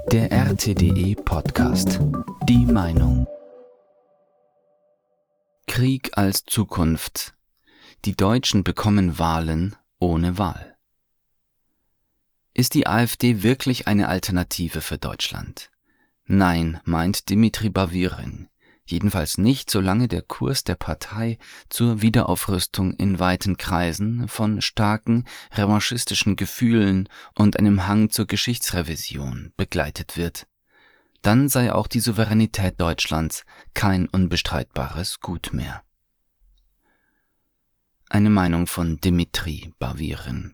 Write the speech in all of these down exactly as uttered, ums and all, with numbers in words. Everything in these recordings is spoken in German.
Der R T D E-Podcast. Die Meinung. Krieg als Zukunft. Die Deutschen bekommen Wahlen ohne Wahl. Ist die AfD wirklich eine Alternative für Deutschland? Nein, meint Dimitri Bavierin. Jedenfalls nicht, solange der Kurs der Partei zur Wiederaufrüstung in weiten Kreisen von starken revanchistischen Gefühlen und einem Hang zur Geschichtsrevision begleitet wird. Dann sei auch die Souveränität Deutschlands kein unbestreitbares Gut mehr. Eine Meinung von Dimitri Bavierin.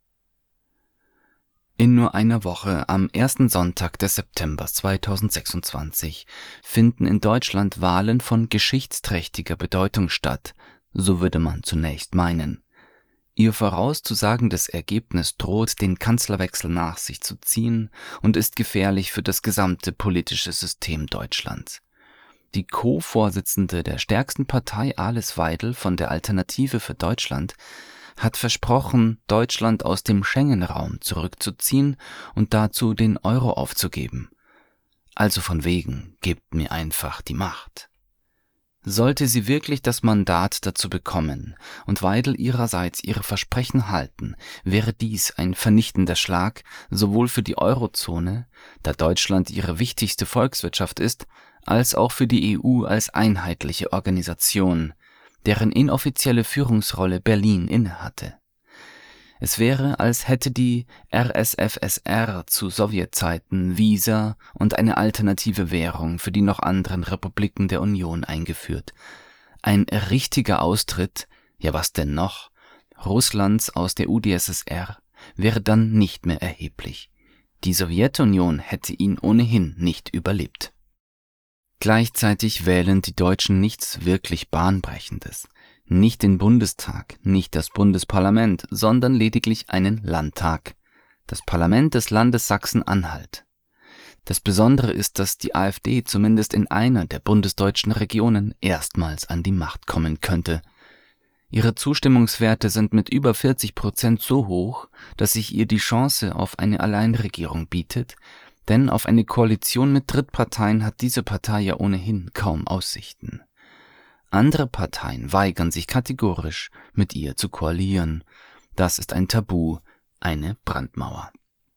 In nur einer Woche, am ersten Sonntag des Septembers zweitausendsechsundzwanzig, finden in Deutschland Wahlen von geschichtsträchtiger Bedeutung statt, so würde man zunächst meinen. Ihr vorauszusagendes Ergebnis droht den Kanzlerwechsel nach sich zu ziehen und ist gefährlich für das gesamte politische System Deutschlands. Die Co-Vorsitzende der stärksten Partei, Alice Weidel von der Alternative für Deutschland, hat versprochen, Deutschland aus dem Schengen-Raum zurückzuziehen und dazu den Euro aufzugeben. Also von wegen, gebt mir einfach die Macht. Sollte sie wirklich das Mandat dazu bekommen und Weidel ihrerseits ihre Versprechen halten, wäre dies ein vernichtender Schlag sowohl für die Eurozone, da Deutschland ihre wichtigste Volkswirtschaft ist, als auch für die E U als einheitliche Organisation, deren inoffizielle Führungsrolle Berlin innehatte. Es wäre, als hätte die R S F S R zu Sowjetzeiten Visa und eine alternative Währung für die noch anderen Republiken der Union eingeführt. Ein richtiger Austritt, ja was denn noch, Russlands aus der U d S S R wäre dann nicht mehr erheblich. Die Sowjetunion hätte ihn ohnehin nicht überlebt. Gleichzeitig wählen die Deutschen nichts wirklich Bahnbrechendes. Nicht den Bundestag, nicht das Bundesparlament, sondern lediglich einen Landtag. Das Parlament des Landes Sachsen-Anhalt. Das Besondere ist, dass die AfD zumindest in einer der bundesdeutschen Regionen erstmals an die Macht kommen könnte. Ihre Zustimmungswerte sind mit über vierzig Prozent so hoch, dass sich ihr die Chance auf eine Alleinregierung bietet, denn auf eine Koalition mit Drittparteien hat diese Partei ja ohnehin kaum Aussichten. Andere Parteien weigern sich kategorisch, mit ihr zu koalieren. Das ist ein Tabu, eine Brandmauer.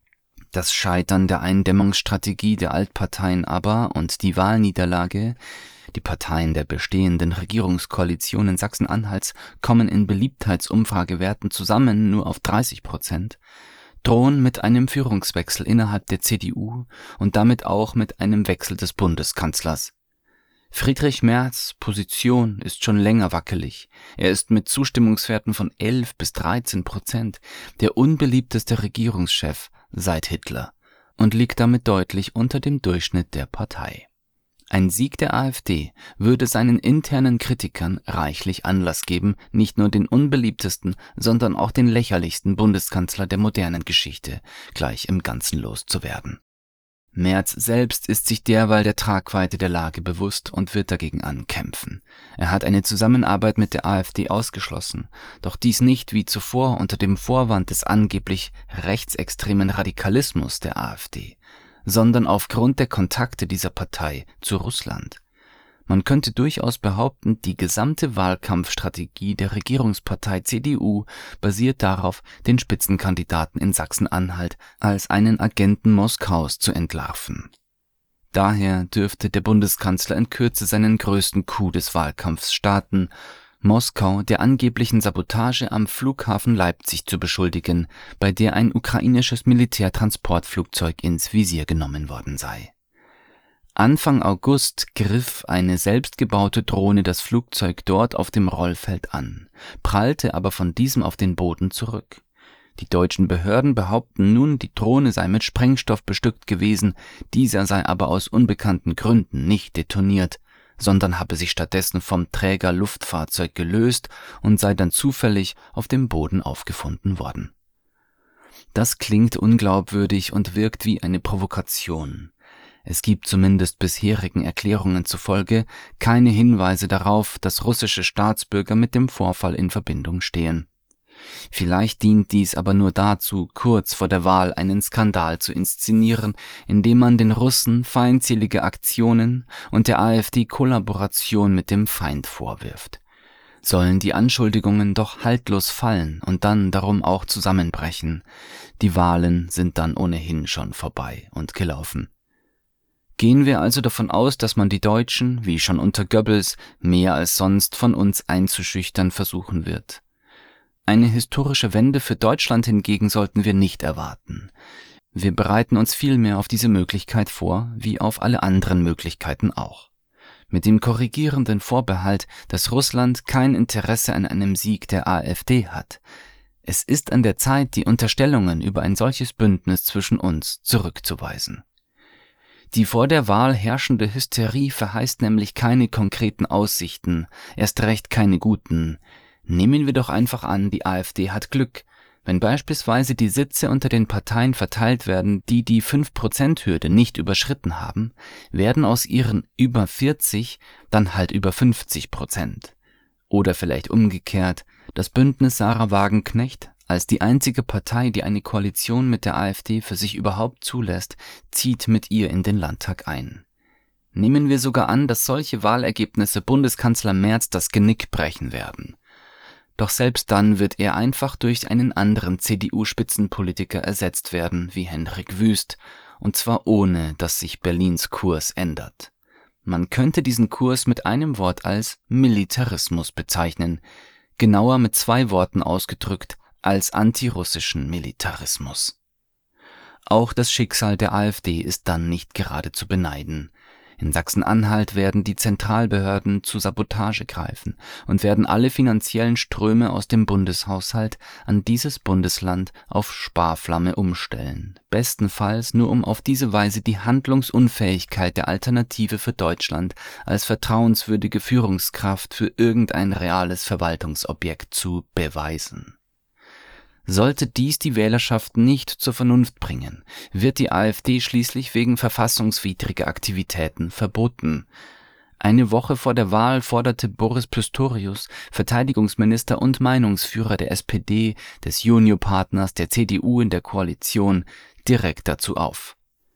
Das Scheitern der Eindämmungsstrategie der Altparteien aber und die Wahlniederlage, die Parteien der bestehenden Regierungskoalition in Sachsen-Anhalts kommen in Beliebtheitsumfragewerten zusammen nur auf dreißig Prozent, drohen mit einem Führungswechsel innerhalb der C D U und damit auch mit einem Wechsel des Bundeskanzlers. Friedrich Merz' Position ist schon länger wackelig. Er ist mit Zustimmungswerten von elf bis dreizehn Prozent der unbeliebteste Regierungschef seit Hitler und liegt damit deutlich unter dem Durchschnitt der Partei. Ein Sieg der AfD würde seinen internen Kritikern reichlich Anlass geben, nicht nur den unbeliebtesten, sondern auch den lächerlichsten Bundeskanzler der modernen Geschichte gleich im Ganzen loszuwerden. Merz selbst ist sich derweil der Tragweite der Lage bewusst und wird dagegen ankämpfen. Er hat eine Zusammenarbeit mit der AfD ausgeschlossen, doch dies nicht wie zuvor unter dem Vorwand des angeblich rechtsextremen Radikalismus der AfD, sondern aufgrund der Kontakte dieser Partei zu Russland. Man könnte durchaus behaupten, die gesamte Wahlkampfstrategie der Regierungspartei C D U basiert darauf, den Spitzenkandidaten in Sachsen-Anhalt als einen Agenten Moskaus zu entlarven. Daher dürfte der Bundeskanzler in Kürze seinen größten Coup des Wahlkampfs starten, Moskau der angeblichen Sabotage am Flughafen Leipzig zu beschuldigen, bei der ein ukrainisches Militärtransportflugzeug ins Visier genommen worden sei. Anfang August griff eine selbstgebaute Drohne das Flugzeug dort auf dem Rollfeld an, prallte aber von diesem auf den Boden zurück. Die deutschen Behörden behaupten nun, die Drohne sei mit Sprengstoff bestückt gewesen, dieser sei aber aus unbekannten Gründen nicht detoniert, sondern habe sich stattdessen vom Trägerluftfahrzeug gelöst und sei dann zufällig auf dem Boden aufgefunden worden. Das klingt unglaubwürdig und wirkt wie eine Provokation. Es gibt zumindest bisherigen Erklärungen zufolge keine Hinweise darauf, dass russische Staatsbürger mit dem Vorfall in Verbindung stehen. Vielleicht dient dies aber nur dazu, kurz vor der Wahl einen Skandal zu inszenieren, indem man den Russen feindselige Aktionen und der AfD Kollaboration mit dem Feind vorwirft. Sollen die Anschuldigungen doch haltlos fallen und dann darum auch zusammenbrechen, die Wahlen sind dann ohnehin schon vorbei und gelaufen. Gehen wir also davon aus, dass man die Deutschen, wie schon unter Goebbels, mehr als sonst von uns einzuschüchtern versuchen wird. Eine historische Wende für Deutschland hingegen sollten wir nicht erwarten. Wir bereiten uns vielmehr auf diese Möglichkeit vor, wie auf alle anderen Möglichkeiten auch. Mit dem korrigierenden Vorbehalt, dass Russland kein Interesse an einem Sieg der AfD hat. Es ist an der Zeit, die Unterstellungen über ein solches Bündnis zwischen uns zurückzuweisen. Die vor der Wahl herrschende Hysterie verheißt nämlich keine konkreten Aussichten, erst recht keine guten. Nehmen wir doch einfach an, die AfD hat Glück. Wenn beispielsweise die Sitze unter den Parteien verteilt werden, die die fünf Prozent Hürde nicht überschritten haben, werden aus ihren über vierzig dann halt über fünfzig Prozent. Oder vielleicht umgekehrt, das Bündnis Sahra Wagenknecht, als die einzige Partei, die eine Koalition mit der AfD für sich überhaupt zulässt, zieht mit ihr in den Landtag ein. Nehmen wir sogar an, dass solche Wahlergebnisse Bundeskanzler Merz das Genick brechen werden. Doch selbst dann wird er einfach durch einen anderen C D U-Spitzenpolitiker ersetzt werden, wie Hendrik Wüst, und zwar ohne, dass sich Berlins Kurs ändert. Man könnte diesen Kurs mit einem Wort als Militarismus bezeichnen, genauer mit zwei Worten ausgedrückt, als antirussischen Militarismus. Auch das Schicksal der AfD ist dann nicht gerade zu beneiden. In Sachsen-Anhalt werden die Zentralbehörden zu Sabotage greifen und werden alle finanziellen Ströme aus dem Bundeshaushalt an dieses Bundesland auf Sparflamme umstellen, bestenfalls nur um auf diese Weise die Handlungsunfähigkeit der Alternative für Deutschland als vertrauenswürdige Führungskraft für irgendein reales Verwaltungsobjekt zu beweisen. Sollte dies die Wählerschaft nicht zur Vernunft bringen, wird die AfD schließlich wegen verfassungswidriger Aktivitäten verboten. Eine Woche vor der Wahl forderte Boris Pistorius, Verteidigungsminister und Meinungsführer der S P D, des Juniorpartners der C D U in der Koalition, direkt dazu auf.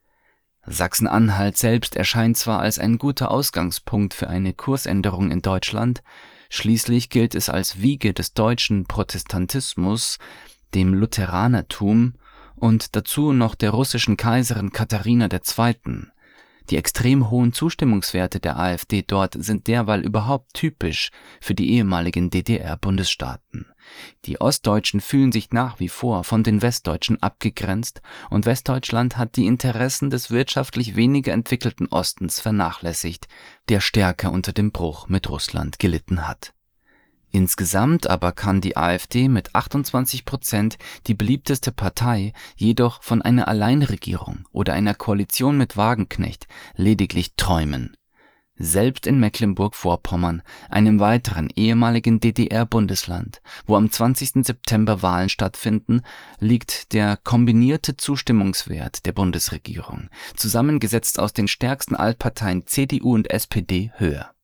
Sachsen-Anhalt selbst erscheint zwar als ein guter Ausgangspunkt für eine Kursänderung in Deutschland, schließlich gilt es als Wiege des deutschen Protestantismus, dem Lutheranertum und dazu noch der russischen Kaiserin Katharina der Zweite. Die extrem hohen Zustimmungswerte der AfD dort sind derweil überhaupt typisch für die ehemaligen D D R-Bundesstaaten. Die Ostdeutschen fühlen sich nach wie vor von den Westdeutschen abgegrenzt und Westdeutschland hat die Interessen des wirtschaftlich weniger entwickelten Ostens vernachlässigt, der stärker unter dem Bruch mit Russland gelitten hat. Insgesamt aber kann die AfD mit achtundzwanzig Prozent die beliebteste Partei jedoch von einer Alleinregierung oder einer Koalition mit Wagenknecht lediglich träumen. Selbst in Mecklenburg-Vorpommern, einem weiteren ehemaligen D D R-Bundesland, wo am zwanzigsten September Wahlen stattfinden, liegt der kombinierte Zustimmungswert der Bundesregierung, zusammengesetzt aus den stärksten Altparteien C D U und S P D, höher.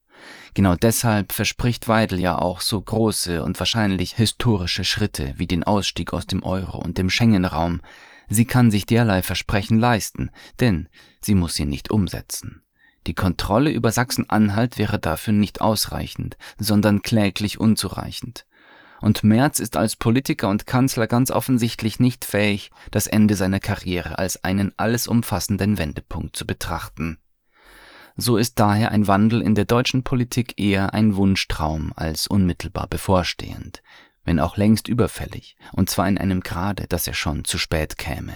Genau deshalb verspricht Weidel ja auch so große und wahrscheinlich historische Schritte wie den Ausstieg aus dem Euro und dem Schengen-Raum. Sie kann sich derlei Versprechen leisten, denn sie muss sie nicht umsetzen. Die Kontrolle über Sachsen-Anhalt wäre dafür nicht ausreichend, sondern kläglich unzureichend. Und Merz ist als Politiker und Kanzler ganz offensichtlich nicht fähig, das Ende seiner Karriere als einen alles umfassenden Wendepunkt zu betrachten. So ist daher ein Wandel in der deutschen Politik eher ein Wunschtraum als unmittelbar bevorstehend, wenn auch längst überfällig, und zwar in einem Grade, dass er schon zu spät käme.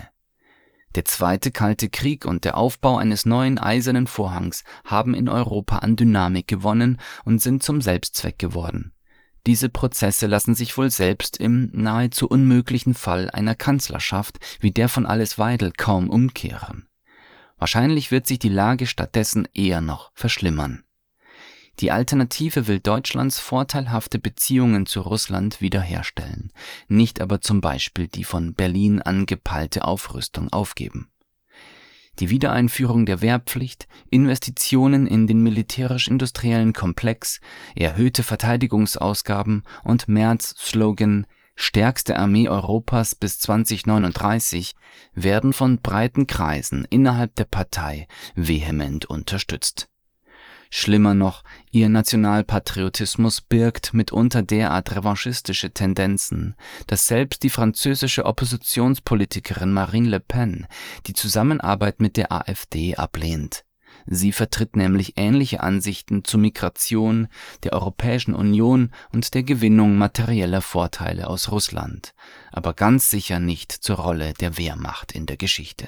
Der Zweite Kalte Krieg und der Aufbau eines neuen Eisernen Vorhangs haben in Europa an Dynamik gewonnen und sind zum Selbstzweck geworden. Diese Prozesse lassen sich wohl selbst im nahezu unmöglichen Fall einer Kanzlerschaft wie der von Alice Weidel kaum umkehren. Wahrscheinlich wird sich die Lage stattdessen eher noch verschlimmern. Die Alternative will Deutschlands vorteilhafte Beziehungen zu Russland wiederherstellen, nicht aber zum Beispiel die von Berlin angepeilte Aufrüstung aufgeben. Die Wiedereinführung der Wehrpflicht, Investitionen in den militärisch-industriellen Komplex, erhöhte Verteidigungsausgaben und Merz' Slogan stärkste Armee Europas bis zweitausendneununddreißig, werden von breiten Kreisen innerhalb der Partei vehement unterstützt. Schlimmer noch, ihr Nationalpatriotismus birgt mitunter derart revanchistische Tendenzen, dass selbst die französische Oppositionspolitikerin Marine Le Pen die Zusammenarbeit mit der AfD ablehnt. Sie vertritt nämlich ähnliche Ansichten zur Migration, der Europäischen Union und der Gewinnung materieller Vorteile aus Russland, aber ganz sicher nicht zur Rolle der Wehrmacht in der Geschichte.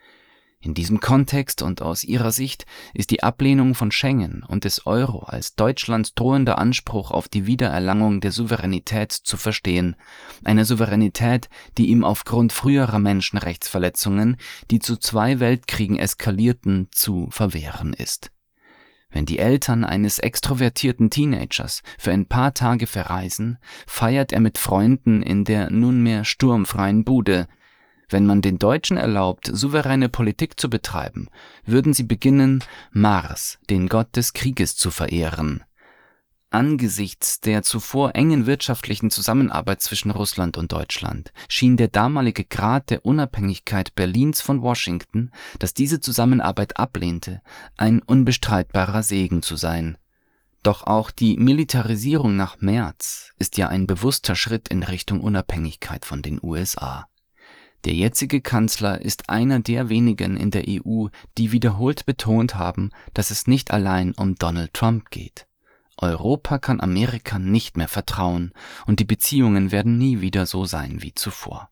In diesem Kontext und aus ihrer Sicht ist die Ablehnung von Schengen und des Euro als Deutschlands drohender Anspruch auf die Wiedererlangung der Souveränität zu verstehen, eine Souveränität, die ihm aufgrund früherer Menschenrechtsverletzungen, die zu zwei Weltkriegen eskalierten, zu verwehren ist. Wenn die Eltern eines extrovertierten Teenagers für ein paar Tage verreisen, feiert er mit Freunden in der nunmehr sturmfreien Bude. Wenn man den Deutschen erlaubt, souveräne Politik zu betreiben, würden sie beginnen, Mars, den Gott des Krieges, zu verehren. Angesichts der zuvor engen wirtschaftlichen Zusammenarbeit zwischen Russland und Deutschland schien der damalige Grad der Unabhängigkeit Berlins von Washington, das diese Zusammenarbeit ablehnte, ein unbestreitbarer Segen zu sein. Doch auch die Militarisierung nach Merz ist ja ein bewusster Schritt in Richtung Unabhängigkeit von den U S A. Der jetzige Kanzler ist einer der wenigen in der E U, die wiederholt betont haben, dass es nicht allein um Donald Trump geht. Europa kann Amerika nicht mehr vertrauen und die Beziehungen werden nie wieder so sein wie zuvor.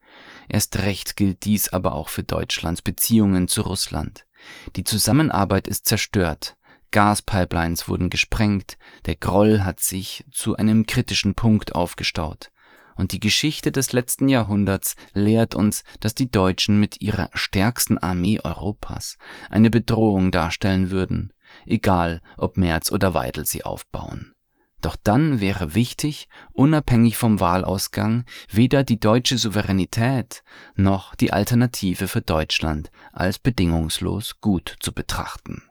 Erst recht gilt dies aber auch für Deutschlands Beziehungen zu Russland. Die Zusammenarbeit ist zerstört, Gaspipelines wurden gesprengt, der Groll hat sich zu einem kritischen Punkt aufgestaut. Und die Geschichte des letzten Jahrhunderts lehrt uns, dass die Deutschen mit ihrer stärksten Armee Europas eine Bedrohung darstellen würden, egal ob Merz oder Weidel sie aufbauen. Doch dann wäre wichtig, unabhängig vom Wahlausgang, weder die deutsche Souveränität noch die Alternative für Deutschland als bedingungslos gut zu betrachten.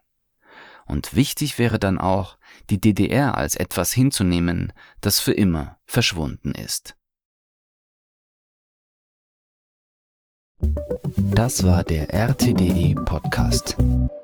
Und wichtig wäre dann auch, die D D R als etwas hinzunehmen, das für immer verschwunden ist. Das war der R T D E Podcast.